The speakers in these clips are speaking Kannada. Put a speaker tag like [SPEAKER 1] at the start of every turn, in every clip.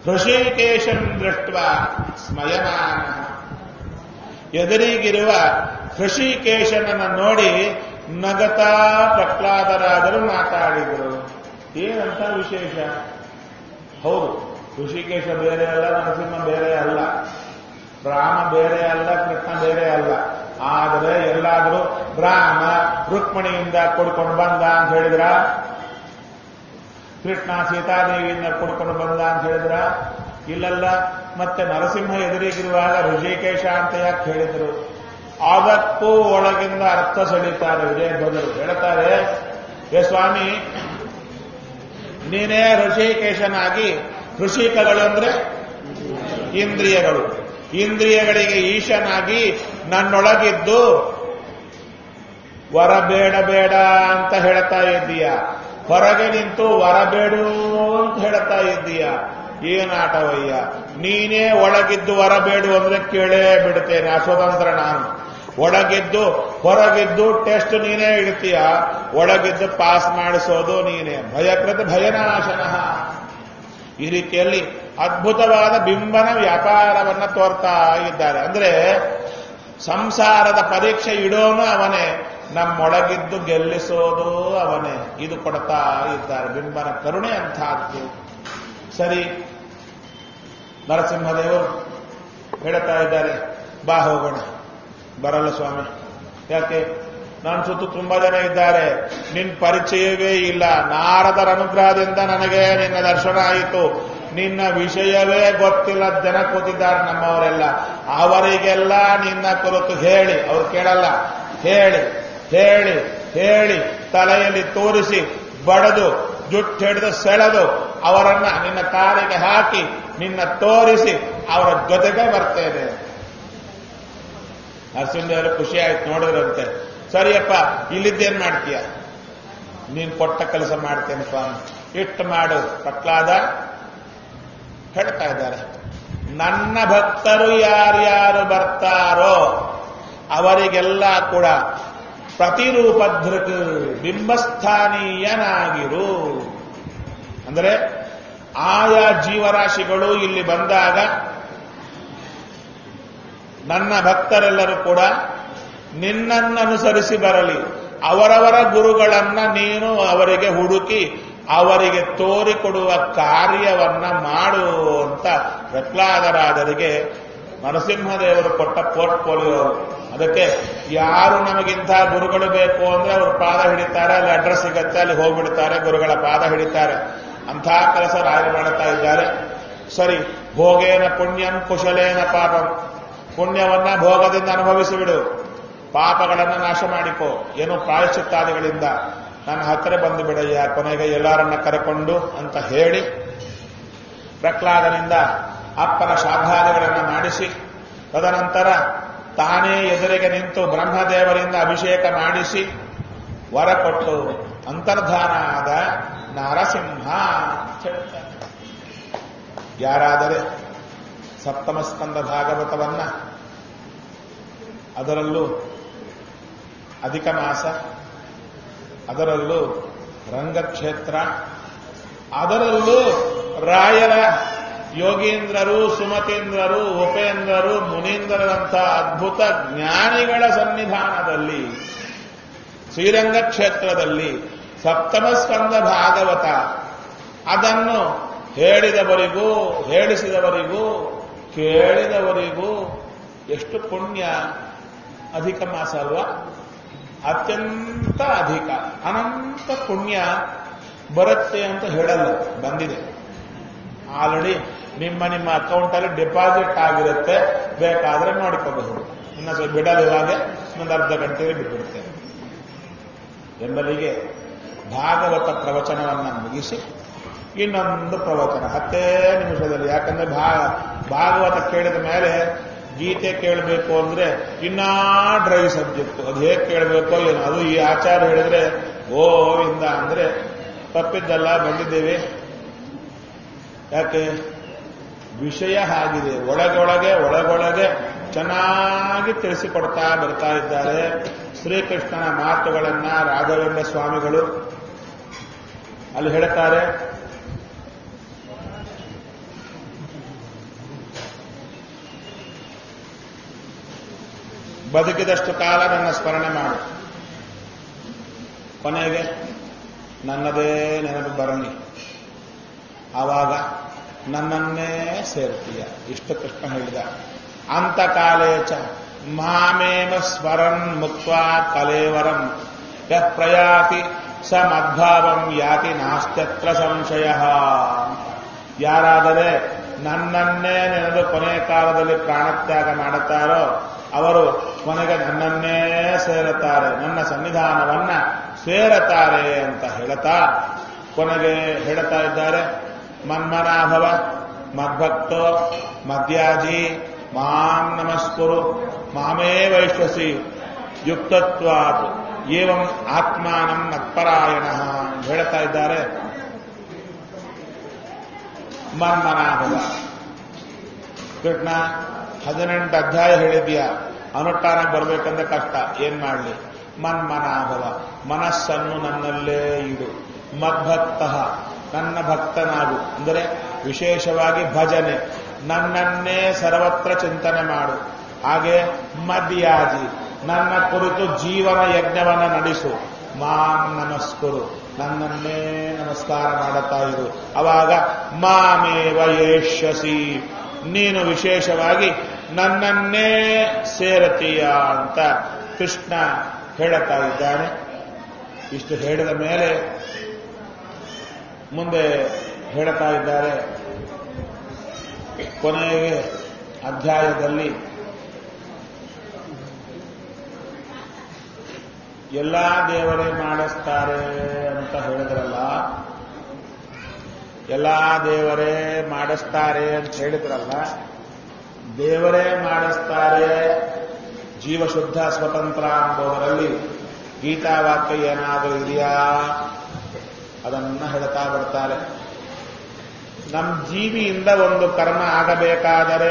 [SPEAKER 1] ಹೃಷಿಕೇಶಂ ದೃಷ್ಟ ಸ್ಮಯಮಾನ. ಎದುರಿಗಿರುವ ಹೃಷಿಕೇಶನನ್ನು ನೋಡಿ ನಗತಾ ಪ್ರಹ್ಲಾದರಾದರು ಮಾತಾಡಿದರು. ಏನಂತ ವಿಶೇಷ? ಹೌದು, ಋಷಿಕೇಶ ಬೇರೆ ಅಲ್ಲ, ನರಸಿಂಹ ಬೇರೆ ಅಲ್ಲ, ರಾಮ ಬೇರೆ ಅಲ್ಲ, ಕೃಷ್ಣ ಬೇರೆ ಅಲ್ಲ. ಆದರೆ ಎಲ್ಲಾದರೂ ರಾಮ ರುಕ್ಮಿಣಿಯಿಂದ ಕೊಡ್ಕೊಂಡು ಬಂದ ಅಂತ ಹೇಳಿದ್ರ, ಕೃಷ್ಣ ಸೀತಾದೇವಿಯಿಂದ ಕೊಡ್ಕೊಂಡು ಬಂದ ಅಂತ ಹೇಳಿದ್ರ? ಇಲ್ಲಲ್ಲ. ಮತ್ತೆ ನರಸಿಂಹ ಎದುರಿಗಿರುವಾಗ ಋಷಿಕೇಶ ಅಂತ ಯಾಕೆ ಹೇಳಿದರು? ಅದಕ್ಕೂ ಒಳಗಿಂದ ಅರ್ಥ ಸೆಳೀತಾರೆ ವಿಜಯಧ್ವಜರು. ಹೇಳ್ತಾರೆ, ಏ ಸ್ವಾಮಿ, ನೀನೇ ಋಷಿಕೇಶನಾಗಿ, ಋಷಿಕಗಳು ಅಂದ್ರೆ ಇಂದ್ರಿಯಗಳು, ಇಂದ್ರಿಯಗಳಿಗೆ ಈಶನಾಗಿ ನನ್ನೊಳಗಿದ್ದು ವರ ಬೇಡ ಬೇಡ ಅಂತ ಹೇಳ್ತಾ ಇದ್ದೀಯ, ಹೊರಗೆ ನಿಂತು ವರ ಬೇಡು ಅಂತ ಹೇಳ್ತಾ ಇದ್ದೀಯ. ಏನಾಟವಯ್ಯ, ನೀನೇ ಒಳಗಿದ್ದು ವರ ಬೇಡು ಅಂದ್ರೆ ಕೇಳೇ ಬಿಡ್ತೇನೆ, ಅಸ್ವತಂತ್ರ ನಾನು. ಒಳಗಿದ್ದು ಹೊರಗಿದ್ದು ಟೆಸ್ಟ್ ನೀನೇ ಇಡ್ತೀಯ, ಒಳಗಿದ್ದು ಪಾಸ್ ಮಾಡಿಸೋದು ನೀನೇ. ಭಯಕೃತ ಭಯನಾಶನ. ಈ ರೀತಿಯಲ್ಲಿ ಅದ್ಭುತವಾದ ಬಿಂಬನ ವ್ಯಾಪಾರವನ್ನ ತೋರ್ತಾ ಇದ್ದಾರೆ. ಅಂದ್ರೆ ಸಂಸಾರದ ಪರೀಕ್ಷೆ ಇಡೋನು ಅವನೇ, ನಮ್ಮೊಳಗಿದ್ದು ಗೆಲ್ಲಿಸೋದು ಅವನೇ. ಇದು ಕೊಡ್ತಾ ಇದ್ದಾರೆ. ಬಿಂಬನ ಕರುಣೆ ಅಂತಹದ್ದು. ಸರಿ, ನರಸಿಂಹದೇವರು ಹೇಳ್ತಾ ಇದ್ದಾರೆ, ಬಾ ಹೋಗೋಣ. ಬರಲ್ಲ ಸ್ವಾಮಿ. ಯಾಕೆ? ನನ್ನ ಸುತ್ತು ತುಂಬಾ ಜನ ಇದ್ದಾರೆ, ನಿನ್ನ ಪರಿಚಯವೇ ಇಲ್ಲ. ನಾರದರ ಅನುಗ್ರಹದಿಂದ ನನಗೆ ನಿನ್ನ ದರ್ಶನ ಆಯಿತು. ನಿನ್ನ ವಿಷಯವೇ ಗೊತ್ತಿಲ್ಲ ಜನ ಕೂತಿದ್ದಾರೆ ನಮ್ಮವರೆಲ್ಲ. ಅವರಿಗೆಲ್ಲ ನಿನ್ನ ಕುರಿತು ಹೇಳಿ, ಅವ್ರು ಕೇಳಲ್ಲ, ಹೇಳಿ ಹೇಳಿ ಹೇಳಿ ತಲೆಯಲ್ಲಿ ತೋರಿಸಿ ಬಡದು ಜುಟ್ಟು ಹಿಡಿದು ಸೆಳೆದು ಅವರನ್ನ ನಿನ್ನ ಕಾರಿಗೆ ಹಾಕಿ ನಿನ್ನ ತೋರಿಸಿ ಅವರ ಜೊತೆಗೆ ಬರ್ತೇನೆ. ನರಸಿಂಹದೇವರು ಖುಷಿ ಆಯ್ತು ನೋಡಿದ್ರಂತೆ. ಸರಿಯಪ್ಪ, ಇಲ್ಲಿದ್ದೇನ್ ಮಾಡ್ತೀಯ? ನೀನು ಕೊಟ್ಟ ಕೆಲಸ ಮಾಡ್ತೇನೆ ಸ್ವಾಮಿ, ಇಟ್ಟು ಮಾಡು. ಪ್ರಹ್ಲಾದ ಹೇಳ್ತಾ ಇದ್ದಾರೆ, ನನ್ನ ಭಕ್ತರು ಯಾರ್ಯಾರು ಬರ್ತಾರೋ ಅವರಿಗೆಲ್ಲ ಕೂಡ ಪ್ರತಿರೂಪಧೃಕ್ ಬಿಂಬಸ್ಥಾನೀಯನಾಗಿರು. ಅಂದರೆ ಆಯಾ ಜೀವರಾಶಿಗಳು ಇಲ್ಲಿ ಬಂದಾಗ ನನ್ನ ಭಕ್ತರೆಲ್ಲರೂ ಕೂಡ ನಿನ್ನನ್ನು ಅನುಸರಿಸಿ ಬರಲಿ. ಅವರವರ ಗುರುಗಳನ್ನ ನೀನು ಅವರಿಗೆ ಹುಡುಕಿ ಅವರಿಗೆ ತೋರಿಕೊಡುವ ಕಾರ್ಯವನ್ನ ಮಾಡು ಅಂತ ಪ್ರಹ್ಲಾದರಾದರಿಗೆ ನರಸಿಂಹದೇವರು ಕೊಟ್ಟ ಪೋರ್ಟ್ಫೋಲಿಯೋ. ಅದಕ್ಕೆ ಯಾರು ನಮಗಿಂತ ಗುರುಗಳು ಬೇಕು ಅಂದ್ರೆ ಅವರು ಪಾದ ಹಿಡಿತಾರೆ, ಅಲ್ಲಿ ಅಡ್ರೆಸ್ ಸಿಗತ್ತೆ, ಅಲ್ಲಿ ಹೋಗ್ಬಿಡ್ತಾರೆ, ಗುರುಗಳ ಪಾದ ಹಿಡಿತಾರೆ. ಅಂಥ ಕೆಲಸ ರಾಯರು ಮಾಡುತ್ತಾ ಇದ್ದಾರೆ. ಸರಿ, ಭೋಗೇನ ಪುಣ್ಯಂ ಕುಶಲೇನ ಪಾಪಂ. ಪುಣ್ಯವನ್ನ ಭೋಗದಿಂದ ಅನುಭವಿಸಿಬಿಡು, ಪಾಪಗಳನ್ನು ನಾಶ ಮಾಡಿಕೋ, ಏನು ಪ್ರಾಯಶ್ಚಿತ್ತಾದಿಗಳಿಂದ ನನ್ನ ಹತ್ತಿರ ಬಂದು ಬಿಡಯ್ಯ, ಕೊನೆಗೆ ಎಲ್ಲರನ್ನ ಕರೆಕೊಂಡು ಅಂತ ಹೇಳಿ ಪ್ರಹ್ಲಾದನಿಂದ ಅಪ್ಪನ ಶ್ರಾದ್ದಾದಿಗಳನ್ನು ಮಾಡಿಸಿ ತದನಂತರ ತಾನೇ ಎದುರಿಗೆ ನಿಂತು ಬ್ರಹ್ಮದೇವರಿಂದ ಅಭಿಷೇಕ ಮಾಡಿಸಿ ವರ ಕೊಟ್ಟು ಅಂತರ್ಧಾನ ಆದ ನರಸಿಂಹ. ಯಾರಾದರೆ ಸಪ್ತಮ ಸ್ಕಂದ ಭಾಗವತವನ್ನ, ಅದರಲ್ಲೂ ಅಧಿಕ ಮಾಸ, ಅದರಲ್ಲೂ ರಂಗಕ್ಷೇತ್ರ, ಅದರಲ್ಲೂ ರಾಯರ ಯೋಗೀಂದ್ರರು, ಸುಮತೀಂದ್ರರು, ಉಪೇಂದ್ರರು, ಮುನೀಂದ್ರರಂಥ ಅದ್ಭುತ ಜ್ಞಾನಿಗಳ ಸನ್ನಿಧಾನದಲ್ಲಿ ಶ್ರೀರಂಗ ಕ್ಷೇತ್ರದಲ್ಲಿ ಸಪ್ತಮ ಸ್ಕಂದ ಭಾಗವತ ಅದನ್ನು ಹೇಳಿದವರಿಗೂ ಹೇಳಿಸಿದವರಿಗೂ ಕೇಳಿದವರಿಗೂ ಎಷ್ಟು ಪುಣ್ಯ. ಅಧಿಕ ಮಾಸ ಅಲ್ವಾ? ಅತ್ಯಂತ ಅಧಿಕ ಅನಂತ ಪುಣ್ಯ ಬರುತ್ತೆ ಅಂತ ಹೇಳಲ್ಲ, ಬಂದಿದೆ ಆಲ್ರೆಡಿ. ನಿಮ್ಮ ಅಕೌಂಟಲ್ಲಿ ಡೆಪಾಸಿಟ್ ಆಗಿರುತ್ತೆ, ಬೇಕಾದ್ರೆ ನೋಡಿಕೋಬಹುದು. ಇನ್ನು ಸ್ವಲ್ಪ ಬಿಡೋದು ಇವಾಗ ಇನ್ನೊಂದು ಅರ್ಧ ಗಂಟೆಯಲ್ಲಿ ಬಿಟ್ಬಿಡ್ತೇನೆ. ಎಂಬಲಿಗೆ ಭಾಗವತ ಪ್ರವಚನವನ್ನು ಮುಗಿಸಿ ಇನ್ನೊಂದು ಪ್ರವಚನ 10 ನಿಮಿಷದಲ್ಲಿ. ಯಾಕಂದ್ರೆ ಭಾಗವತ ಕೇಳಿದ ಮೇಲೆ ಗೀತೆ ಕೇಳಬೇಕು ಅಂದ್ರೆ ಇನ್ನೂ ಡ್ರೈ ಸಬ್ಜೆಕ್ಟ್. ಅದು ಹೇಗೆ ಕೇಳಬೇಕೋ ಏನು, ಅದು ಈ ಆಚಾರ ಹೇಳಿದ್ರೆ ಗೋವಿಂದ ಅಂದ್ರೆ ತಪ್ಪಿದ್ದಲ್ಲ, ಬಂದಿದ್ದೇವೆ. ಯಾಕೆ? ವಿಷಯ ಆಗಿದೆ, ಒಳಗೊಳಗೆ ಚೆನ್ನಾಗಿ ತಿಳಿಸಿಕೊಡ್ತಾ ಬರ್ತಾ ಇದ್ದಾರೆ. ಶ್ರೀಕೃಷ್ಣನ ಮಾತುಗಳನ್ನ ರಾಘವೇಂದ್ರ ಸ್ವಾಮಿಗಳು ಅಲ್ಲಿ ಹೇಳ್ತಾರೆ. ಬದುಕಿದಷ್ಟು ಕಾಲ ನನ್ನ ಸ್ಮರಣೆ ಮಾಡು. ಕೊನೆಗೆ ನನ್ನದೇ ನೆನಪು ಬರಲಿ, ಆವಾಗ ನನ್ನನ್ನೇ ಸೇರ್ತೀಯ. ಇಷ್ಟು ಕೃಷ್ಣ ಹೇಳಿದ. ಅಂತಕಾಲೇಚ ಮಾಮೇವ ಸ್ಮರನ್ ಮುಕ್ತ್ವಾ ಕಲೇವರಂ ಯ ಪ್ರಯಾತಿ ಸ ಮದ್ಭಾವಂ ಯಾತಿ ನಾಸ್ತ್ಯತ್ರ ಸಂಶಯ. ಯಾರಾದರೆ ನನ್ನನ್ನೇ ನೆನೆದು ಕೊನೆಯ ಕಾಲದಲ್ಲಿ ಪ್ರಾಣತ್ಯಾಗ ಮಾಡುತ್ತಾರೋ ಅವರು ಕೊನೆಗೆ ನನ್ನನ್ನೇ ಸೇರುತ್ತಾರೆ, ನನ್ನ ಸನ್ನಿಧಾನವನ್ನ ಸೇರುತ್ತಾರೆ ಅಂತ ಹೇಳ್ತಾ ಕೊನೆಗೆ ಹೇಳ್ತಾ ಇದ್ದಾರೆ. ಮನ್ಮನಾಭವ ಮದ್ಭಕ್ತೋ ಮದ್ಯಾಜಿ ಮಾಂ ನಮಸ್ಕುರು ಮಾಮೇ ವೈಶ್ವಸಿ ಯುಕ್ತತ್ವಾತ್ ಏವಂ ಆತ್ಮಾನಂ ಮತ್ಪರಾಯಣ ಹೇಳ್ತಾ ಇದ್ದಾರೆ. ಮನ್ಮನಾಭವ ಕೃಷ್ಣ 18 ಅಧ್ಯಾಯ ಹೇಳಿದ್ಯಾ, ಅನುಷ್ಠಾನ ಬರಬೇಕಂದ್ರೆ ಕಷ್ಟ, ಏನ್ ಮಾಡಲಿ? ಮನ್ಮನಾಭವ, ಮನಸ್ಸನ್ನು ನನ್ನಲ್ಲೇ ಇಡು. ಮದ್ಭಕ್ತ, ನನ್ನ ಭಕ್ತನಾಗು, ಅಂದರೆ ವಿಶೇಷವಾಗಿ ಭಜನೆ, ನನ್ನನ್ನೇ ಸರ್ವತ್ರ ಚಿಂತನೆ ಮಾಡು. ಹಾಗೆ ಮದ್ಯಾಜಿ, ನನ್ನ ಕುರಿತು ಜೀವನ ಯಜ್ಞವನ್ನು ನಡೆಸು. ಮಾಂ ನಮಸ್ಕುರು, ನನ್ನನ್ನೇ ನಮಸ್ಕಾರ ಮಾಡುತ್ತಾ ಇರು. ಅವಾಗ ಮಾಮೇವ ಯೇಷ್ಯಸಿ, ನೀನು ವಿಶೇಷವಾಗಿ ನನ್ನನ್ನೇ ಸೇರತೀಯ ಅಂತ ಕೃಷ್ಣ ಹೇಳುತ್ತಾ ಇದ್ದಾನೆ. ಇಷ್ಟು ಹೇಳಿದ ಮೇಲೆ ಮುಂದೆ ಹೇಳುತ್ತಾ ಇದ್ದಾರೆ. ಕೊನೆಗೆ ಅಧ್ಯಾಯದಲ್ಲಿ ಎಲ್ಲ ದೇವರೇ ಮಾಡಿಸ್ತಾರೆ ಅಂತ ಹೇಳಿದ್ರಲ್ಲ, ಎಲ್ಲ ದೇವರೇ ಮಾಡಿಸ್ತಾರೆ ಅಂತ ಹೇಳಿದ್ರಲ್ಲ, ದೇವರೇ ಮಾಡಿಸ್ತಾರೆ ಜೀವಶುದ್ಧ ಸ್ವತಂತ್ರ ಎಂಬುದರಲ್ಲಿ ಗೀತಾವಾಕ್ಯ ಏನಾದರೂ ಇದೆಯಾ? ಅದನ್ನ ಹೇಳ್ತಾ ಬರ್ತಾರೆ. ನಮ್ಮ ಜೀವಿಯಿಂದ ಒಂದು ಕರ್ಮ ಆಗಬೇಕಾದರೆ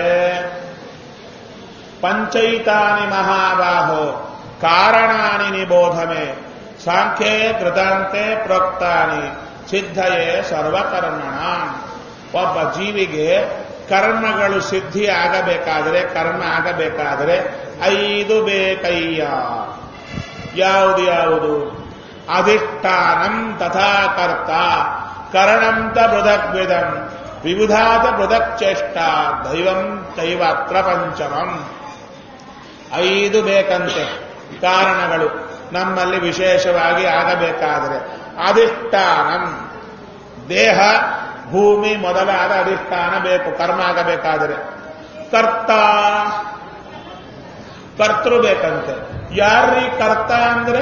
[SPEAKER 1] ಪಂಚೈತಾನಿ ಮಹಾಬಾಹೋ ಕಾರಣಾನಿ ನಿಬೋಧಮೆ ಸಾಂಖ್ಯೇ ಕೃತಾಂತೆ ಪ್ರೋಕ್ತಾನಿ ಸಿದ್ಧಯೇ ಸರ್ವಕರ್ಮಣ. ಒಬ್ಬ ಜೀವಿಗೆ ಕರ್ಮಗಳು ಸಿದ್ಧಿ ಆಗಬೇಕಾದರೆ, ಕರ್ಮ ಆಗಬೇಕಾದರೆ 5 ಬೇಕಯ್ಯ. ಯಾವುದು? ಅಧಿಷ್ಠಾನಂ ತಥಾ ಕರ್ತ ಕರಣಂತ ಪೃಥಗ್ವಿದಂ ವಿಬುಧಾತ ಪೃಥಕ್ಚೇಷ್ಟ ದೈವಂ ಚೈವಾತ್ರ ಪಂಚಮಂ. 5 ಬೇಕಂತೆ ಕಾರಣಗಳು ನಮ್ಮಲ್ಲಿ ವಿಶೇಷವಾಗಿ ಆಗಬೇಕಾದರೆ. ಅಧಿಷ್ಠಾನಂ, ದೇಹ ಭೂಮಿ ಮೊದಲಾದ ಅಧಿಷ್ಠಾನ ಬೇಕು ಕರ್ಮ ಆಗಬೇಕಾದರೆ. ಕರ್ತೃ ಬೇಕಂತೆ. ಯಾರ್ರೀ ಕರ್ತ ಅಂದ್ರೆ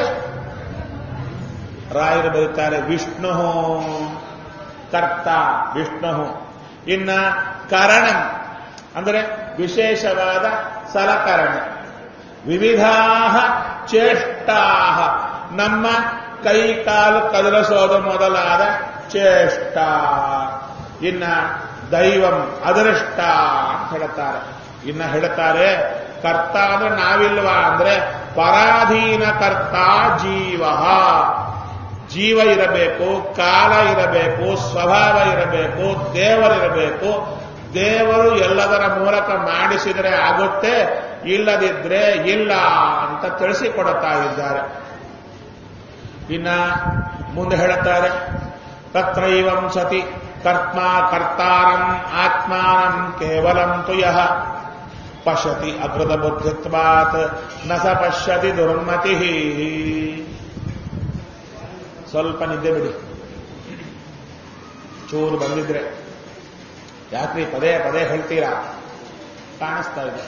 [SPEAKER 1] ರಾಯರು ಬರೀತಾರೆ ವಿಷ್ಣು ಕರ್ತ ವಿಷ್ಣು. ಇನ್ನ ಕರಣಂ ಅಂದರೆ ವಿಶೇಷವಾದ ಸಲಕರಣೆ. ವಿವಿಧಾ ಚೇಷ್ಟಾ, ನಮ್ಮ ಕೈ ಕಾಲು ಕದಲಿಸೋದು ಮೊದಲಾದ ಚೇಷ್ಟ. ಇನ್ನ ದೈವಂ ಅದೃಷ್ಟ ಅಂತ ಹೇಳ್ತಾರೆ. ಇನ್ನ ಹೇಳ್ತಾರೆ ಕರ್ತ ಅಂದ್ರೆ ನಾವಿಲ್ವಾ ಅಂದ್ರೆ ಪರಾಧೀನ ಕರ್ತ ಜೀವ. ಜೀವ ಇರಬೇಕು, ಕಾಲ ಇರಬೇಕು, ಸ್ವಭಾವ ಇರಬೇಕು, ದೇವರಿರಬೇಕು. ದೇವರು ಎಲ್ಲದರ ಮೂಲಕ ಮಾಡಿಸಿದರೆ ಆಗುತ್ತೆ, ಇಲ್ಲದಿದ್ರೆ ಇಲ್ಲ ಅಂತ ತಿಳಿಸಿಕೊಡುತ್ತಾ ಇದ್ದಾರೆ. ಇನ್ನ ಮುಂದೆ ಹೇಳುತ್ತಾರೆ ತತ್ರೈವಂ ಸತಿ ಕರ್ತಾರಂ ಆತ್ಮಾನಂ ಕೇವಲಂ ತು ಯಃ ಪಶ್ಯತಿ ಅಕೃತ ಬುದ್ಧಿತ್ವಾತ್ ನ ಸ ಪಶ್ಯತಿ ದುರ್ಮತಿ. ಸ್ವಲ್ಪ ನಿದ್ದೆ ಬಿಡಿ, ಚೂರು ಬಂದಿದ್ರೆ. ಯಾಕ್ರಿ ಪದೇ ಪದೇ ಹೇಳ್ತೀರಾ? ಕಾಣಿಸ್ತಾ ಇದೆ,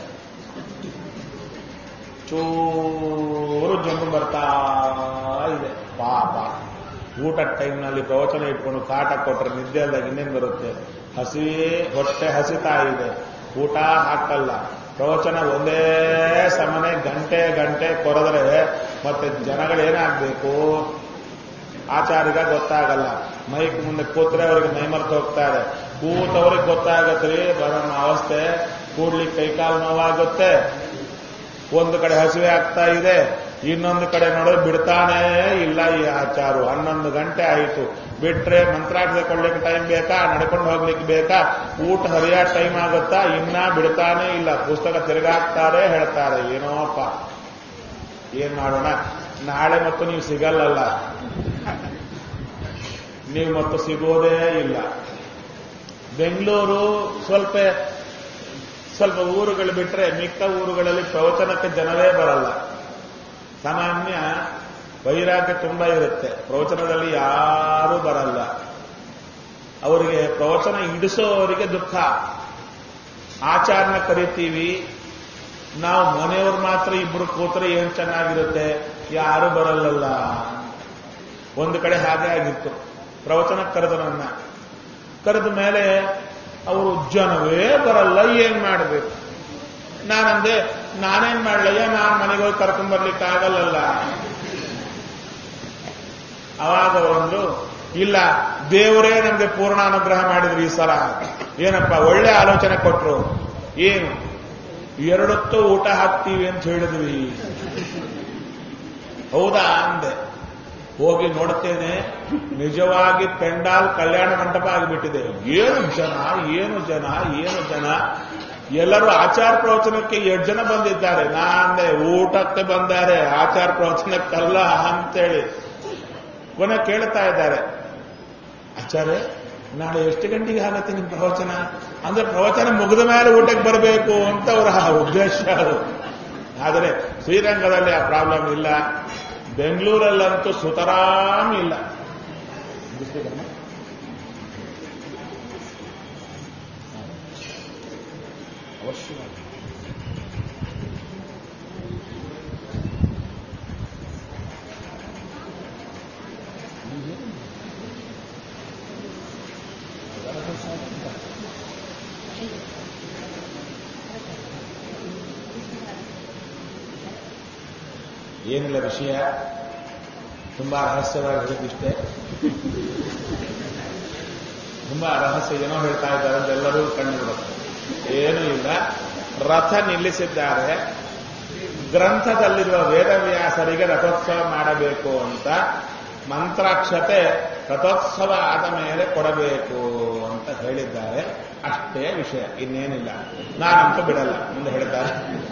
[SPEAKER 1] ಚೂರು ಜಂಬು ಬರ್ತಾ ಇದೆ. ಪಾಪ ಊಟದ ಟೈಮ್ನಲ್ಲಿ ಪ್ರವಚನ ಇಟ್ಕೊಂಡು ಕಾಟ ಕೊಟ್ಟರೆ ನಿದ್ದೆ ಅಲ್ದಾಗ ಇನ್ನೇನು ಬರುತ್ತೆ? ಹೊಟ್ಟೆ ಹಸಿತಾ ಇದೆ, ಊಟ ಹಾಕಲ್ಲ. ಪ್ರವಚನ ಒಂದೇ ಸಮನೆ ಗಂಟೆ ಕೊರೆದ್ರೆ ಮತ್ತೆ ಜನಗಳೇನಾಗಬೇಕು? ಆಚಾರ್ಯಗ ಗೊತ್ತಾಗಲ್ಲ. ಮೈಕ್ ಮುಂದೆ ಕೂತ್ರೆ ಅವರಿಗೆ ಮೈಮರ್ತು ಹೋಗ್ತಾರೆ. ಕೂತವ್ರಿಗೆ ಗೊತ್ತಾಗತ್ರಿ ಬರೋಣ ಅವಸ್ಥೆ. ಕೂಡ್ಲಿಕ್ಕೆ ಕೈಕಾಲು ನೋವಾಗುತ್ತೆ, ಒಂದು ಕಡೆ ಹಸಿವೆ ಆಗ್ತಾ ಇದೆ, ಇನ್ನೊಂದು ಕಡೆ ನೋಡೋದು ಬಿಡ್ತಾನೇ ಇಲ್ಲ ಈ ಆಚಾರು. 11 ಗಂಟೆ ಆಯಿತು. ಬಿಟ್ರೆ ಮಂತ್ರಾಕ್ಷತೆ ಕೊಳ್ಳಿಕ್ಕೆ ಟೈಮ್ ಬೇಕಾ, ನಡ್ಕೊಂಡು ಹೋಗ್ಲಿಕ್ಕೆ ಬೇಕಾ, ಊಟ ಸರಿಯಾದ ಟೈಮ್ ಆಗುತ್ತಾ? ಇನ್ನ ಬಿಡ್ತಾನೇ ಇಲ್ಲ. ಪುಸ್ತಕ ತಿರುಗಾಕ್ತಾರೆ, ಹೇಳ್ತಾರೆ. ಏನೋಪ್ಪ ಏನ್ ಮಾಡೋಣ, ನಾಳೆ ಮತ್ತು ನೀವು ಸಿಗಲ್ಲಲ್ಲ, ನೀವು ಮತ್ತು ಸಿಗೋದೇ ಇಲ್ಲ. ಬೆಂಗಳೂರು ಸ್ವಲ್ಪ ಊರುಗಳು ಬಿಟ್ರೆ ಮಿಕ್ಕ ಊರುಗಳಲ್ಲಿ ಪ್ರವಚನಕ್ಕೆ ಜನರೇ ಬರಲ್ಲ. ಸಾಮಾನ್ಯ ವೈರಾಗ್ಯ ತುಂಬಾ ಇರುತ್ತೆ, ಪ್ರವಚನದಲ್ಲಿ ಯಾರೂ ಬರಲ್ಲ. ಅವರಿಗೆ ಪ್ರವಚನ ಇಡಿಸೋವರಿಗೆ ದುಃಖ. ಆಚಾರನ ಕರಿತೀವಿ, ನಾವು ಮನೆಯವ್ರು ಮಾತ್ರ ಇಬ್ರು ಕೂತ್ರೆ ಏನ್ ಚೆನ್ನಾಗಿರುತ್ತೆ, ಯಾರು ಬರಲ್ಲಲ್ಲ. ಒಂದು ಕಡೆ ಹಾಗೆ ಆಗಿತ್ತು. ಪ್ರವಚನ ಕರೆದ ಕರೆದ ಮೇಲೆ ಅವರು ಜನವೇ ಬರಲ್ಲ, ಏನ್ ಮಾಡಬೇಕು? ನಾನಂದೆ, ನಾನೇನ್ ಮಾಡ್ಲಯ್ಯ, ನಾನ್ ಮನೆಗೆ ಹೋಗಿ ಕರ್ಕೊಂಡ್ ಬರ್ಲಿಕ್ಕಾಗಲ್ಲ. ಅವಾಗ ಒಂದು ಇಲ್ಲ, ದೇವರೇ ನಮ್ಗೆ ಪೂರ್ಣ ಅನುಗ್ರಹ ಮಾಡಿದ್ರು ಈ ಸಲ. ಏನಪ್ಪ ಒಳ್ಳೆ ಆಲೋಚನೆ ಕೊಟ್ರು. ಏನು? 2 ಹೊತ್ತು ಊಟ ಹಾಕ್ತೀವಿ ಅಂತ ಹೇಳಿದ್ವಿ. ಹೌದಾ ಅಂದೆ. ಹೋಗಿ ನೋಡ್ತೇನೆ, ನಿಜವಾಗಿ ಪೆಂಡಾಲ್ ಕಲ್ಯಾಣ ಮಂಟಪ ಆಗಿಬಿಟ್ಟಿದೆ. ಏನು ಜನ. ಎಲ್ಲರೂ ಆಚಾರ ಪ್ರವಚನಕ್ಕೆ 2 ಜನ ಬಂದಿದ್ದಾರೆ. ನಾನೇ ಊಟಕ್ಕೆ ಬಂದಾರೆ, ಆಚಾರ ಪ್ರವಚನಕ್ಕಲ್ಲ ಅಂತೇಳಿ. ಕೊನೆ ಕೇಳ್ತಾ ಇದ್ದಾರೆ, ಆಚಾರ್ಯ ನಾಳೆ ಎಷ್ಟು ಗಂಟೆಗೆ ಆಗತ್ತೆ ನಿಮ್ಮ ಪ್ರವಚನ? ಅಂದ್ರೆ ಪ್ರವಚನ ಮುಗಿದ ಮೇಲೆ ಊಟಕ್ಕೆ ಬರಬೇಕು ಅಂತ ಅವರ ಉದ್ದೇಶ ಅದು. ಆದರೆ ಶ್ರೀರಂಗದಲ್ಲಿ ಆ ಪ್ರಾಬ್ಲಮ್ ಇಲ್ಲ, ಬೆಂಗಳೂರಲ್ಲಂತೂ ಸುತರಾಮ್ ಇಲ್ಲ. ಅವಶ್ಯವಾಗಿ ಏನಿಲ್ಲ ವಿಷಯ, ತುಂಬಾ ರಹಸ್ಯವಾಗಿ ಹೇಳಿದಿಷ್ಟೇ. ತುಂಬಾ ರಹಸ್ಯ ಏನೋ ಹೇಳ್ತಾ ಇದ್ದಾರೆ ಅಂತ ಎಲ್ಲರೂ ಕಂಡುಬಿಡುತ್ತೆ. ಏನೂ ಇಲ್ಲ. ರಥ ನಿಲ್ಲಿಸಿದ್ದಾರೆ. ಗ್ರಂಥದಲ್ಲಿರುವ ವೇದವ್ಯಾಸರಿಗೆ ರಥೋತ್ಸವ ಮಾಡಬೇಕು ಅಂತ ಮಂತ್ರಾಕ್ಷತೆ ರಥೋತ್ಸವ ಆದ ಮೇಲೆ ಕೊಡಬೇಕು ಅಂತ ಹೇಳಿದ್ದಾರೆ. ಅಷ್ಟೇ ವಿಷಯ, ಇನ್ನೇನಿಲ್ಲ. ನಾನಂತೂ ಬಿಡಲ್ಲ, ಮುಂದೆ ಹೇಳ್ತಾರೆ.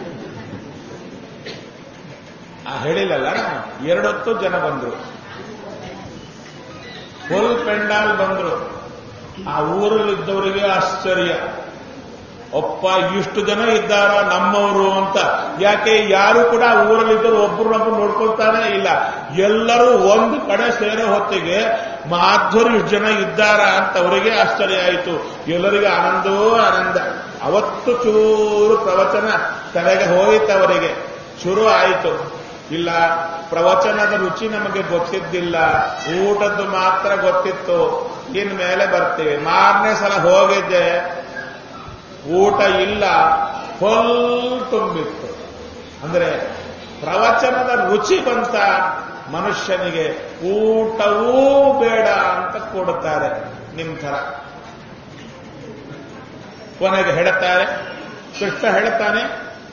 [SPEAKER 1] ಹೇಳಿಲ್ಲಲ್ಲ, 2 ಹೊತ್ತು ಜನ ಬಂದ್ರು, ಫುಲ್ ಪೆಂಡಾಲ್ ಬಂದ್ರು. ಆ ಊರಲ್ಲಿದ್ದವರಿಗೆ ಆಶ್ಚರ್ಯ, ಒಪ್ಪ ಇಷ್ಟು ಜನ ಇದ್ದಾರ ನಮ್ಮವರು ಅಂತ. ಯಾಕೆ ಯಾರು ಕೂಡ ಊರಲ್ಲಿದ್ದರು ಒಬ್ಬರನ್ನೊಬ್ಬರು ನೋಡ್ಕೊಳ್ತಾನೆ ಇಲ್ಲ. ಎಲ್ಲರೂ ಒಂದು ಕಡೆ ಸೇರೋ ಹೊತ್ತಿಗೆ ಮಾಧ್ವರು ಇಷ್ಟು ಜನ ಇದ್ದಾರ ಅಂತ ಅವರಿಗೆ ಆಶ್ಚರ್ಯ ಆಯಿತು. ಎಲ್ಲರಿಗೂ ಆನಂದವೋ ಆನಂದ. ಅವತ್ತು ಚೂರು ಪ್ರವಚನ ತಲೆಗೆ ಹೋಯಿತವರಿಗೆ. ಶುರು ಆಯಿತು. ಇಲ್ಲ, ಪ್ರವಚನದ ರುಚಿ ನಮಗೆ ಗೊತ್ತಿದ್ದಿಲ್ಲ, ಊಟದ್ದು ಮಾತ್ರ ಗೊತ್ತಿತ್ತು. ಇನ್ಮೇಲೆ ಬರ್ತೀವಿ. ಮಾರನೇ ಸಲ ಹೋಗಿದ್ದೆ, ಊಟ ಇಲ್ಲ, ಫುಲ್ ತುಂಬಿತ್ತು. ಅಂದ್ರೆ ಪ್ರವಚನದ ರುಚಿ ಬಂತ ಮನುಷ್ಯನಿಗೆ, ಊಟವೂ ಬೇಡ ಅಂತ ಕೊಡುತ್ತಾರೆ. ನಿಮ್ ಥರ ಕೊನೆಗೆ ಹೇಳುತ್ತಾರೆ, ಕೃಷ್ಣ ಹೇಳುತ್ತಾನೆ,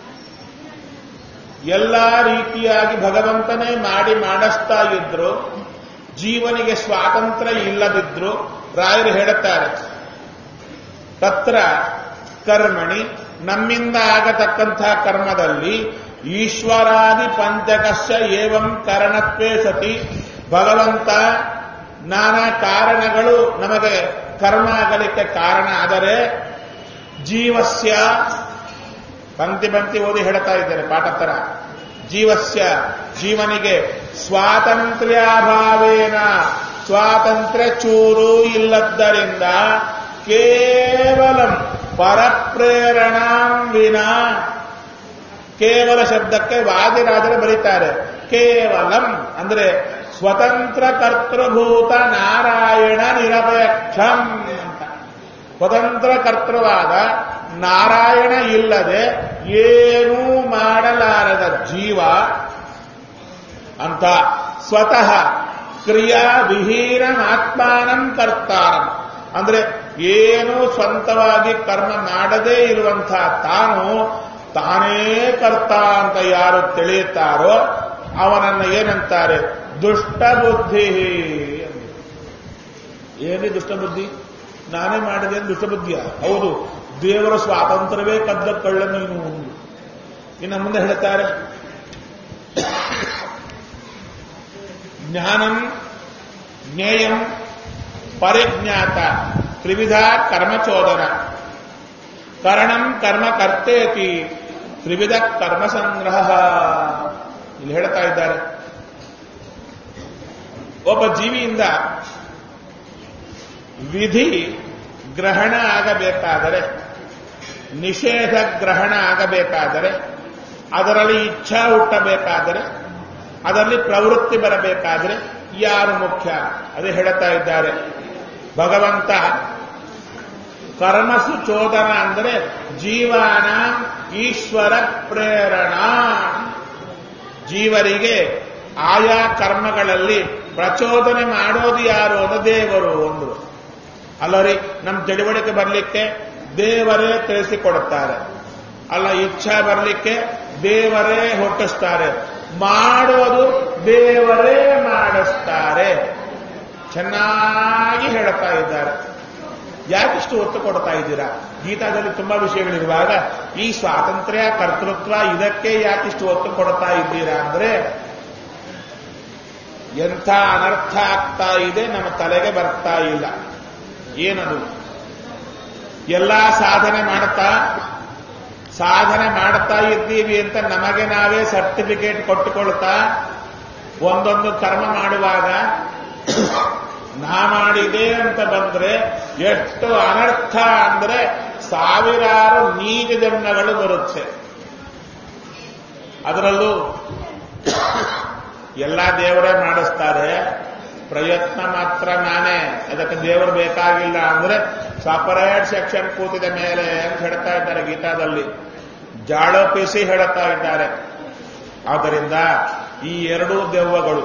[SPEAKER 1] ಎಲ್ಲಾ ರೀತಿಯಾಗಿ ಭಗವಂತನೇ ಮಾಡಿಸ್ತಾ ಇದ್ರು, ಜೀವನಿಗೆ ಸ್ವಾತಂತ್ರ್ಯ ಇಲ್ಲದಿದ್ರು. ರಾಯರು ಹೇಳುತ್ತಾರೆ, ತತ್ರ ಕರ್ಮಣಿ, ನಮ್ಮಿಂದ ಆಗತಕ್ಕಂತಹ ಕರ್ಮದಲ್ಲಿ ಈಶ್ವರಾದಿ ಪಂಚಕಸ್ಯ ಏವಂ ಕಾರಣತ್ವೇ ಸತಿ. ಭಗವಂತ ನಾನಾ ಕಾರಣಗಳು ನಮಗೆ ಕರ್ಮ ಆಗಲಿಕ್ಕೆ ಕಾರಣ ಆದರೆ, ಜೀವಸ್ಯ, ಪಂಕ್ತಿ ಓದಿ ಹೇಳ್ತಾ ಇದ್ದೇನೆ ಪಾಠ ತರ, ಜೀವಸ್ಯ, ಜೀವನಿಗೆ ಸ್ವಾತಂತ್ರ್ಯಾಭಾವೇನ, ಸ್ವಾತಂತ್ರ್ಯ ಚೂರು ಇಲ್ಲದ್ದರಿಂದ, ಕೇವಲ ಪರಪ್ರೇರಣಾಂ ವಿನಾ, ಕೇವಲ ಶಬ್ದಕ್ಕೆ ವಾದಿರಾಜರು ಬರೀತಾರೆ. ಕೇವಲಂ ಅಂದ್ರೆ ಸ್ವತಂತ್ರ ಕರ್ತೃಭೂತ ನಾರಾಯಣ ನಿರಪೇಕ್ಷಂ ಅಂತ. ಸ್ವತಂತ್ರ ಕರ್ತೃವಾದ ನಾರಾಯಣ ಇಲ್ಲದೆ ಏನೂ ಮಾಡಲಾರದ ಜೀವ ಅಂತ ಸ್ವತಃ ಕ್ರಿಯಾ ವಿಹೀನ ಆತ್ಮಾನಂ ಕರ್ತಾರಂ ಅಂದ್ರೆ ಏನೂ ಸ್ವಂತವಾಗಿ ಕರ್ಮ ಮಾಡದೇ ಇರುವಂತಹ ತಾನೇ ಕರ್ತ ಅಂತ ಯಾರು ತಿಳಿಯುತ್ತಾರೋ ಅವನನ್ನ ಏನಂತಾರೆ? ದುಷ್ಟಬುದ್ಧಿ. ಏನೇ ದುಷ್ಟಬುದ್ಧಿ? ನಾನೇ ಮಾಡಿದೆ ದುಷ್ಟಬುದ್ಧಿಯ? ಹೌದು, ದೇವರ ಸ್ವಾತಂತ್ರ್ಯವೇ ಕದ್ದ ಕಳ್ಳ ನೀನು. ಇನ್ನು ಮುಂದೆ ಹೇಳ್ತಾರೆ, ಜ್ಞಾನಂ ಜ್ಞೇಯಂ ಪರಿಜ್ಞಾತ ತ್ರಿವಿಧ ಕರ್ಮಚೋದನ ಕರಣಂ ಕರ್ಮ ಕರ್ತೇತಿ ತ್ರಿವಿಧ ಕರ್ಮ ಸಂಗ್ರಹ. ಇಲ್ಲಿ ಹೇಳ್ತಾ ಇದ್ದಾರೆ, ಒಬ್ಬ ಜೀವಿಯಿಂದ ವಿಧಿ ಗ್ರಹಣ ಆಗಬೇಕಾದರೆ, ನಿಷೇಧ ಗ್ರಹಣ ಆಗಬೇಕಾದರೆ, ಅದರಲ್ಲಿ ಇಚ್ಛಾ ಹುಟ್ಟಬೇಕಾದರೆ, ಅದರಲ್ಲಿ ಪ್ರವೃತ್ತಿ ಬರಬೇಕಾದರೆ ಯಾರು ಮುಖ್ಯ? ಅದೇ ಹೇಳ್ತಾ ಇದ್ದಾರೆ ಭಗವಂತ. ಕರ್ಮಸು ಚೋದನ ಅಂದರೆ ಜೀವಾನ ಈಶ್ವರ ಪ್ರೇರಣಾ. ಜೀವರಿಗೆ ಆಯಾ ಕರ್ಮಗಳಲ್ಲಿ ಪ್ರಚೋದನೆ ಮಾಡೋದು ಯಾರು? ಅದು ದೇವರು ಅಂದ್ರು. ಅಲ್ಲರಿ, ನಮ್ಮ ತಿಳುವಳಿಕೆ ಬರಲಿಕ್ಕೆ ದೇವರೇ ತಿಳಿಸಿಕೊಡುತ್ತಾರೆ. ಅಲ್ಲ, ಇಚ್ಛಾ ಬರಲಿಕ್ಕೆ ದೇವರೇ ಹುಟ್ಟಿಸ್ತಾರೆ, ಮಾಡೋದು ದೇವರೇ ಮಾಡಿಸ್ತಾರೆ. ಚೆನ್ನಾಗಿ ಹೇಳ್ತಾ ಇದ್ದಾರೆ. ಯಾಕಿಷ್ಟು ಒತ್ತು ಕೊಡ್ತಾ ಇದ್ದೀರಾ? ಗೀತಾದಲ್ಲಿ ತುಂಬಾ ವಿಷಯಗಳಿರುವಾಗ ಈ ಸ್ವಾತಂತ್ರ್ಯ ಕರ್ತೃತ್ವ ಇದಕ್ಕೆ ಯಾಕಿಷ್ಟು ಒತ್ತು ಕೊಡ್ತಾ ಇದ್ದೀರಾ ಅಂದ್ರೆ, ಎಂಥ ಅನರ್ಥ ಆಗ್ತಾ ಇದೆ ನಮ್ಮ ತಲೆಗೆ ಬರ್ತಾ ಇಲ್ಲ. ಏನದು? ಎಲ್ಲಾ ಸಾಧನೆ ಮಾಡ್ತಾ ಇದ್ದೀವಿ ಅಂತ ನಮಗೆ ನಾವೇ ಸರ್ಟಿಫಿಕೇಟ್ ಕೊಟ್ಟುಕೊಳ್ತಾ ಒಂದೊಂದು ಕರ್ಮ ಮಾಡುವಾಗ ನಾ ಮಾಡಿದೆ ಅಂತ ಬಂದ್ರೆ ಎಷ್ಟು ಅನರ್ಥ ಅಂದ್ರೆ ಸಾವಿರಾರು ನೀಚ ಜನ್ಮಗಳು ಬರುತ್ತೆ. ಅದರಲ್ಲೂ ಎಲ್ಲ ದೇವರೇ ಮಾಡಿಸ್ತಾರೆ, ಪ್ರಯತ್ನ ಮಾತ್ರ ನಾನೇ, ಅದಕ್ಕೆ ದೇವರು ಬೇಕಾಗಿಲ್ಲ ಅಂದ್ರೆ ಸಪರೇಟ್ ಸೆಕ್ಷನ್ ಕೂತಿದ ಮೇಲೆ ಅಂತ ಹೇಳ್ತಾ ಇದ್ದಾರೆ ಗೀತಾದಲ್ಲಿ, ಜಾಳೋಪಿಸಿ ಹೇಳ್ತಾ ಇದ್ದಾರೆ. ಆದ್ದರಿಂದ ಈ ಎರಡೂ ದೆವ್ವಗಳು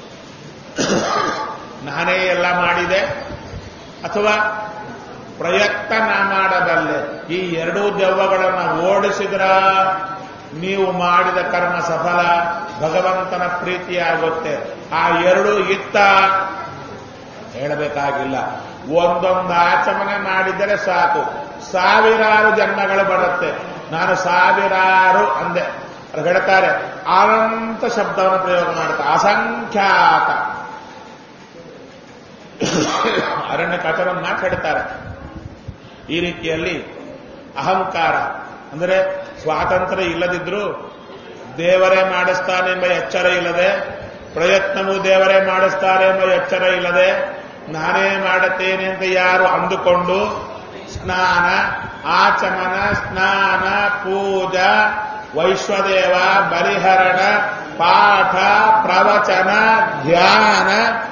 [SPEAKER 1] ನಾನೇ ಎಲ್ಲ ಮಾಡಿದೆ ಅಥವಾ ಪ್ರಯತ್ನ ನಾ ಮಾಡಬಲ್ಲೆ, ಈ ಎರಡೂ ದೆವ್ವಗಳನ್ನು ಓಡಿಸಿದ್ರ ನೀವು ಮಾಡಿದ ಕರ್ಮ ಸಫಲ, ಭಗವಂತನ ಪ್ರೀತಿಯಾಗುತ್ತೆ. ಆ ಎರಡೂ ಇತ್ತ ಹೇಳಬೇಕಾಗಿಲ್ಲ, ಒಂದೊಂದು ಆಚಮನೆ ಮಾಡಿದರೆ ಸಾಕು, ಸಾವಿರಾರು ಜನ್ಮಗಳು ಬರುತ್ತೆ. ನಾನು ಸಾವಿರಾರು ಅಂದೆ, ಅದು ಹೇಳ್ತಾರೆ ಅನಂತ ಶಬ್ದವನ್ನು ಪ್ರಯೋಗ ಮಾಡ್ತಾರೆ, ಅಸಂಖ್ಯಾತ. ಅರಣ್ಯ ಕಥೆಯನ್ನು ಮಾತಾಡ್ತಾರೆ. ಈ ರೀತಿಯಲ್ಲಿ ಅಹಂಕಾರ ಅಂದರೆ ಸ್ವಾತಂತ್ರ್ಯ ಇಲ್ಲದಿದ್ರೂ ದೇವರೇ ಮಾಡಿಸ್ತಾನೆ ಎಂಬ ಎಚ್ಚರ ಇಲ್ಲದೆ, ಪ್ರಯತ್ನವೂ ದೇವರೇ ಮಾಡಿಸ್ತಾರೆ ಎಂಬ ಎಚ್ಚರ ಇಲ್ಲದೆ, ನಾನೇ ಮಾಡುತ್ತೇನೆ ಅಂತ ಯಾರು ಅಂದುಕೊಂಡು ಸ್ನಾನ ಆಚಮನ ಸ್ನಾನ ಪೂಜಾ ವೈಶ್ವದೇವ ಬಲಿಹರಣ ಪಾಠ ಪ್ರವಚನ ಧ್ಯಾನ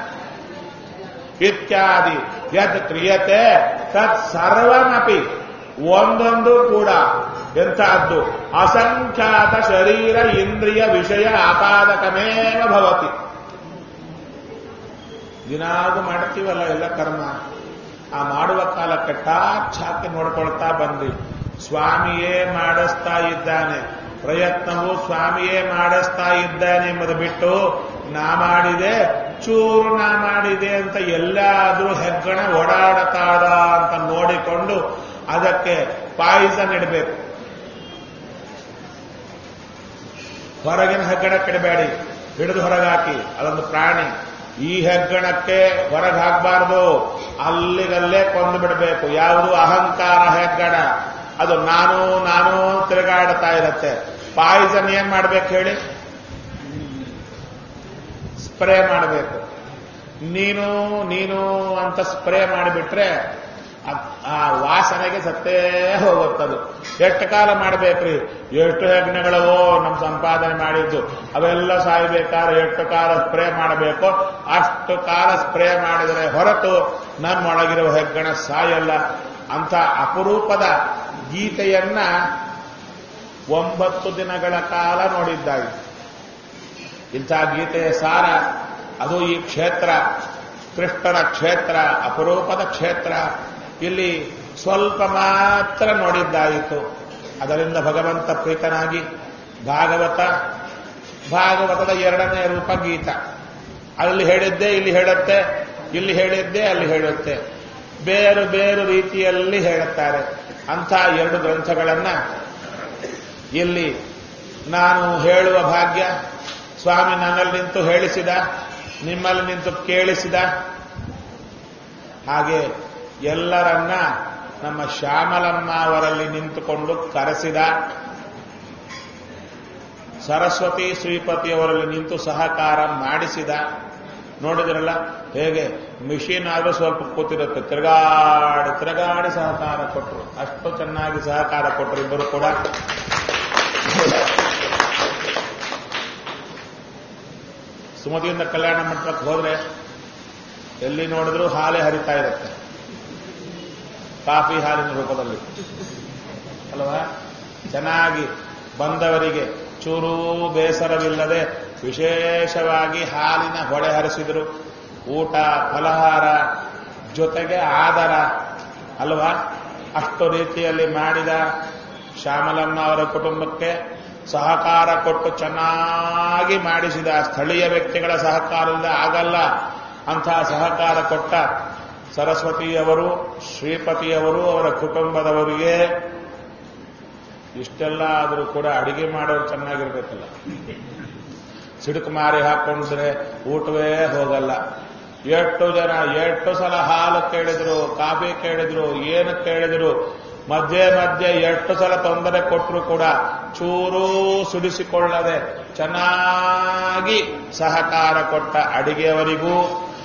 [SPEAKER 1] ಇತ್ಯಾದಿ ಯದ್ ಕ್ರಿಯತೆ ತತ್ ಸರ್ವಮಪಿ ಒಂದೊಂದು ಕೂಡ ಎಂಥದ್ದು ಅಸಂಖ್ಯಾತ ಶರೀರ ಇಂದ್ರಿಯ ವಿಷಯ ಆಪಾದಕಮೇವ ಭವತಿ. ದಿನಾಗೂ ಮಾಡ್ತೀವಲ್ಲ ಎಲ್ಲ ಕರ್ಮ, ಆ ಮಾಡುವ ಕಾಲಕ್ಕೆ ಟಾಚ್ ಹಾಕಿ ನೋಡ್ಕೊಳ್ತಾ ಬಂದ್ರಿ, ಸ್ವಾಮಿಯೇ ಮಾಡಿಸ್ತಾ ಇದ್ದಾನೆ, ಪ್ರಯತ್ನವು ಸ್ವಾಮಿಯೇ ಮಾಡಿಸ್ತಾ ಇದ್ದಾನೆ ಎಂಬುದು ಬಿಟ್ಟು ನಾ ಮಾಡಿದೆ ಚೂರು ನಾ ಮಾಡಿದೆ ಅಂತ ಎಲ್ಲಾದ್ರೂ ಹೆಗ್ಗಣ ಓಡಾಡತಾದ ಅಂತ ನೋಡಿಕೊಂಡು ಅದಕ್ಕೆ ಪಾಯ್ಸನ್ ಇಡಬೇಕು. ಹೊರಗಿನ ಹೆಗ್ಗಣ ಕೆಡಬೇಡಿ, ಹಿಡಿದು ಹೊರಗಾಕಿ, ಅದೊಂದು ಪ್ರಾಣಿ. ಈ ಹೆಗ್ಗಣಕ್ಕೆ ಹೊರಗೆ ಹಾಕಬಾರ್ದು, ಅಲ್ಲಿಗಲ್ಲೇ ಕೊಂದು ಬಿಡಬೇಕು. ಯಾವುದು ಅಹಂಕಾರ ಹೆಗ್ಗಣ, ಅದು ನಾನು ತಿರುಗಾಡ್ತಾ ಇರುತ್ತೆ. ಪಾಯ್ಸನ್ ಏನ್ ಮಾಡ್ಬೇಕು ಹೇಳಿ? ಸ್ಪ್ರೇ ಮಾಡಬೇಕು. ನೀನು ಅಂತ ಸ್ಪ್ರೇ ಮಾಡಿಬಿಟ್ರೆ ಆ ವಾಸನೆಗೆ ಸತ್ತೇ ಹೋಗುತ್ತದು. ಎಷ್ಟು ಕಾಲ ಮಾಡಬೇಕ್ರಿ? ಎಷ್ಟು ಯಜ್ಞಗಳವೋ ನಮ್ಮ ಸಂಪಾದನೆ ಮಾಡಿದ್ದು, ಅವೆಲ್ಲ ಸಾಯ್ಬೇಕಾದ್ರೆ ಎಷ್ಟು ಕಾಲ ಸ್ಪ್ರೇ ಮಾಡಬೇಕೋ ಅಷ್ಟು ಕಾಲ ಸ್ಪ್ರೇ ಮಾಡಿದರೆ ಹೊರತು ನಮ್ಮೊಳಗಿರುವ ಹೆಗ್ಗಣ ಸಾಯಲ್ಲ. ಅಂಥ ಅಪರೂಪದ ಗೀತೆಯನ್ನ 9 ದಿನಗಳ ಕಾಲ ನೋಡಿದ್ದಾಗಿ. ಇಂಥ ಗೀತೆಯ ಸಾರ ಅದು ಈ ಕ್ಷೇತ್ರ, ಕೃಷ್ಣನ ಕ್ಷೇತ್ರ, ಅಪರೂಪದ ಕ್ಷೇತ್ರ. ಇಲ್ಲಿ ಸ್ವಲ್ಪ ಮಾತ್ರ ನೋಡಿದ್ದಾಯಿತು. ಅದರಿಂದ ಭಗವಂತ ಪ್ರೀತನಾಗಿ ಭಾಗವತದ 2ನೇ ರೂಪ ಗೀತ. ಅಲ್ಲಿ ಹೇಳಿದ್ದೆ ಇಲ್ಲಿ ಹೇಳುತ್ತೆ, ಇಲ್ಲಿ ಹೇಳಿದ್ದೆ ಅಲ್ಲಿ ಹೇಳುತ್ತೆ, ಬೇರು ಬೇರು ರೀತಿಯಲ್ಲಿ ಹೇಳುತ್ತಾರೆ. ಅಂಥ 2 ಗ್ರಂಥಗಳನ್ನ ಇಲ್ಲಿ ನಾನು ಹೇಳುವ ಭಾಗ್ಯ ಸ್ವಾಮಿ ನನ್ನಲ್ಲಿ ನಿಂತು ಹೇಳಿಸಿದ. ನಿಮ್ಮಲ್ಲಿ ನಿಂತು ಕೇಳಿಸಿದ. ಹಾಗೆ ಎಲ್ಲರನ್ನ ನಮ್ಮ ಶ್ಯಾಮಲಮ್ಮ ಅವರಲ್ಲಿ ನಿಂತುಕೊಂಡು ಕರೆಸಿದ. ಸರಸ್ವತಿ ಶ್ರೀಪತಿಯವರಲ್ಲಿ ನಿಂತು ಸಹಕಾರ ಮಾಡಿಸಿದ. ನೋಡಿದ್ರಲ್ಲ ಹೇಗೆ ಮಿಷಿನ್ ಆದ್ರೂ ಸ್ವಲ್ಪ ಕೂತಿರುತ್ತೆ, ತಿರುಗಾಡಿ ಸಹಕಾರ ಕೊಟ್ಟರು. ಅಷ್ಟು ಚೆನ್ನಾಗಿ ಸಹಕಾರ ಕೊಟ್ಟರು ಇಬ್ಬರು ಕೂಡ. ಸುಮತಿಯಿಂದ ಕಲ್ಯಾಣ ಮಂಟಪಕ್ಕೆ ಹೋದ್ರೆ ಎಲ್ಲಿ ನೋಡಿದ್ರೂ ಹಾಲೇ ಹರಿತಾ ಇರುತ್ತೆ, ಕಾಫಿ ಹಾಲಿನ ರೂಪದಲ್ಲಿ ಅಲ್ವಾ. ಚೆನ್ನಾಗಿ ಬಂದವರಿಗೆ ಚೂರೂ ಬೇಸರವಿಲ್ಲದೆ ವಿಶೇಷವಾಗಿ ಹಾಲಿನ ಹೊಳೆ ಹರಿಸಿದ್ರು. ಊಟ ಫಲಹಾರ ಜೊತೆಗೆ ಆದರ ಅಲ್ವಾ. ಅಷ್ಟು ರೀತಿಯಲ್ಲಿ ಮಾಡಿದ ಶ್ಯಾಮಲಮ್ಮ ಅವರ ಕುಟುಂಬಕ್ಕೆ ಸಹಕಾರ ಕೊಟ್ಟು ಚೆನ್ನಾಗಿ ಮಾಡಿಸಿದ. ಸ್ಥಳೀಯ ವ್ಯಕ್ತಿಗಳ ಸಹಕಾರದಿಂದ ಆಗಲ್ಲ, ಅಂತಹ ಸಹಕಾರ ಕೊಟ್ಟ ಸರಸ್ವತಿಯವರು, ಶ್ರೀಪತಿಯವರು, ಅವರ ಕುಟುಂಬದವರಿಗೆ. ಇಷ್ಟೆಲ್ಲ ಆದರೂ ಕೂಡ ಅಡಿಗೆ ಮಾಡೋರು ಚೆನ್ನಾಗಿರ್ಬೇಕಲ್ಲ. ಸಿಡುಕು ಮಾರಿ ಹಾಕೊಂಡ್ರೆ ಊಟವೇ ಹೋಗಲ್ಲ. ಎಷ್ಟು ಜನ ಎಷ್ಟು ಸಲ ಹಾಲು ಕೇಳಿದ್ರು, ಕಾಫಿ ಕೇಳಿದ್ರು, ಏನು ಕೇಳಿದ್ರು, ಮಧ್ಯೆ ಮಧ್ಯೆ ಎಷ್ಟು ಸಲ ತೊಂದರೆ ಕೊಟ್ಟರು ಕೂಡ ಚೂರೂ ಸುಡಿಸಿಕೊಳ್ಳದೆ ಚೆನ್ನಾಗಿ ಸಹಕಾರ ಕೊಟ್ಟ ಅಡಿಗೆಯವರಿಗೂ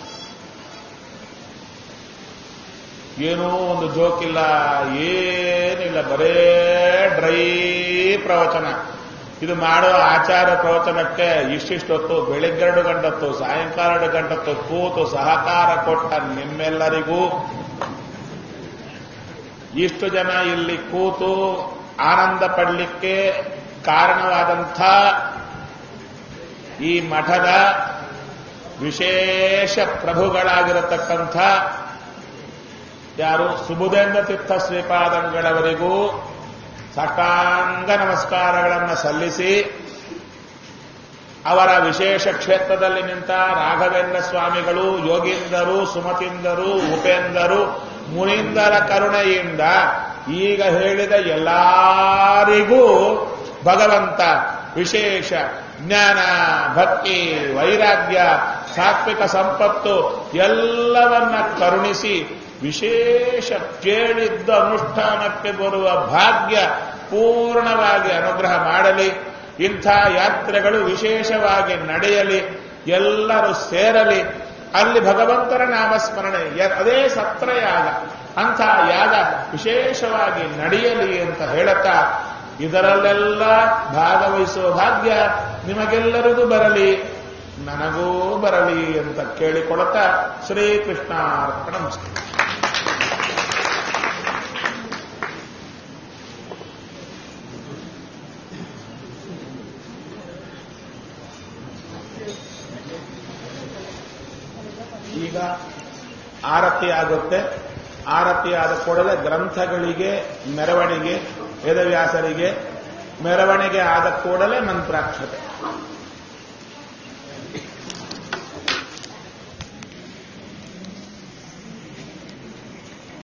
[SPEAKER 1] ಏನೂ ಒಂದು ಜೋಕಿಲ್ಲ, ಏನಿಲ್ಲ, ಬರೇ ಡ್ರೈ ಪ್ರವಚನ. ಇದು ಮಾಡೋ ಆಚಾರ ಪ್ರವಚನಕ್ಕೆ ಇಷ್ಟಿಷ್ಟೊತ್ತು, ಬೆಳಿಗ್ಗೆ 2 ಗಂಟತ್ತು, ಸಾಯಂಕಾಲ 2 ಗಂಟತ್ತು ಕೂತು ಸಹಕಾರ ಕೊಟ್ಟ ನಿಮ್ಮೆಲ್ಲರಿಗೂ, ಇಷ್ಟು ಜನ ಇಲ್ಲಿ ಕೂತು ಆನಂದ ಪಡಲಿಕ್ಕೆ ಕಾರಣವಾದಂಥ ಈ ಮಠದ ವಿಶೇಷ ಪ್ರಭುಗಳಾಗಿರತಕ್ಕಂಥ ಯಾರು ಸುಬುಧೇಂದ್ರ ತೀರ್ಥ ಶ್ರೀಪಾದಂಗಳವರಿಗೂ ಸಾಷ್ಟಾಂಗ ನಮಸ್ಕಾರಗಳನ್ನು ಸಲ್ಲಿಸಿ, ಅವರ ವಿಶೇಷ ಕ್ಷೇತ್ರದಲ್ಲಿ ನಿಂತ ರಾಘವೇಂದ್ರ ಸ್ವಾಮಿಗಳು, ಯೋಗೀಂದರು, ಸುಮತೀಂದರು, ಉಪೇಂದರು, ಮುನೀಂದರ ಕರುಣೆಯಿಂದ ಈಗ ಹೇಳಿದ ಎಲ್ಲರಿಗೂ ಭಗವಂತ ವಿಶೇಷ ಜ್ಞಾನ, ಭಕ್ತಿ, ವೈರಾಗ್ಯ, ಸಾತ್ವಿಕ ಸಂಪತ್ತು ಎಲ್ಲವನ್ನ ಕರುಣಿಸಿ ವಿಶೇಷ ಕೇಳಿದ್ದ ಅನುಷ್ಠಾನಕ್ಕೆ ಬರುವ ಭಾಗ್ಯ ಪೂರ್ಣವಾಗಿ ಅನುಗ್ರಹ ಮಾಡಲಿ. ಇಂಥ ಯಾತ್ರೆಗಳು ವಿಶೇಷವಾಗಿ ನಡೆಯಲಿ, ಎಲ್ಲರೂ ಸೇರಲಿ. ಅಲ್ಲಿ ಭಗವಂತನ ನಾಮಸ್ಮರಣೆ, ಅದೇ ಸತ್ರಯಾಗ, ಅಂಥ ಯಾಗ ವಿಶೇಷವಾಗಿ ನಡೆಯಲಿ ಅಂತ ಹೇಳುತ್ತಾ, ಇದರಲ್ಲೆಲ್ಲ ಭಾಗವಹಿಸುವ ಭಾಗ್ಯ ನಿಮಗೆಲ್ಲರಿಗೂ ಬರಲಿ, ನನಗೂ ಬರಲಿ ಅಂತ ಕೇಳಿಕೊಳ್ಳುತ್ತಾ ಶ್ರೀಕೃಷ್ಣಾರ್ಪಣಮಸ್ತು. ಈಗ ಆರತಿ ಆಗುತ್ತೆ. ಆರತಿ ಆದ ಕೂಡಲೇ ಗ್ರಂಥಗಳಿಗೆ ಮೆರವಣಿಗೆ, ವೇದವ್ಯಾಸರಿಗೆ ಮೆರವಣಿಗೆ ಆದ ಕೂಡಲೇ ಮಂತ್ರಾಕ್ಷತೆ.